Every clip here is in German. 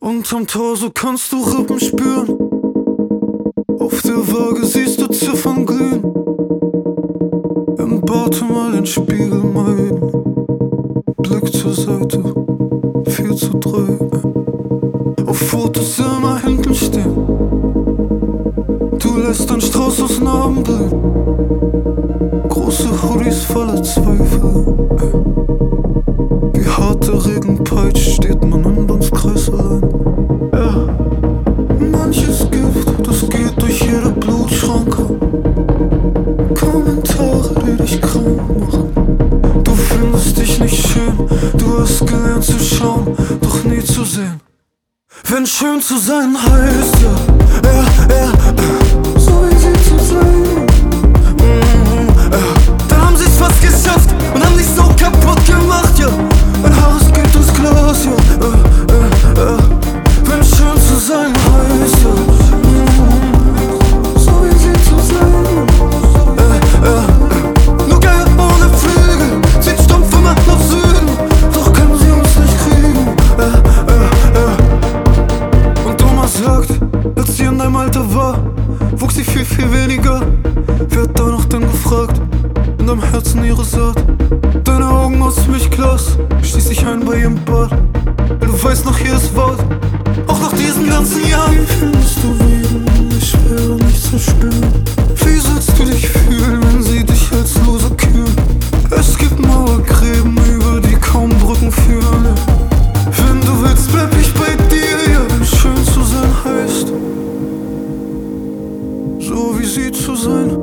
Unterm Torso kannst du Rippen spüren. Auf der Waage siehst du Ziffern glühen. Im Bad mal den Spiegel meiden. Blick zur Seite, 4:3. Auf Fotos immer hinten stehen. Du lässt einen Strauß aus Narben blühen. Große Hoodies voller Zweifel. Wie hart der Regen peitscht, steht man im Dunstkreis allein. Ja. Manches Gift, das geht durch jede Blutschranke. Kommentare, die dich krank machen. Du findest dich nicht schön, du hast gelernt zu schauen, doch nie zu sehen. Wenn schön zu sein heißt, so wie sie zu sein. Da haben sie's fast geschafft und haben sich so kaputt gemacht, ja. Mein Haus geht ins Glas, ja. Wenn schön zu sein heißt, so wie sie zu sein. Nur Geld ohne Flügel, zieht stumpf immer nach Süden, doch können sie uns nicht kriegen. Und Oma sagt, als sie in deinem Alter war, wuchs sie viel, viel weniger. Wer hat da noch denn gefragt? In deinem Herzen ihre Saat. Deine Augen aus Milchglas, schließ dich ein bei ihrem Bad. Weil du weißt noch jedes Wort, auch nach diesen ganzen Jahren. Wie findest du Wien? Ich wäre nicht zu spüren. Wie sollst du dich fühlen, wenn sie dich als Loser kühlen? Es gibt Mauergräben, über die kaum Brücken führen. Wenn du willst, bleib ich bei dir, ja. Wenn schön zu sein heißt, so wie sie zu sein,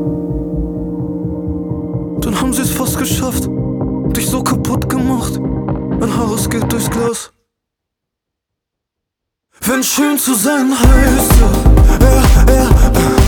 dann haben sie es fast geschafft, dich so kaputt gemacht. Mein Haar geht durchs Glas. Wenn schön zu sein heißt,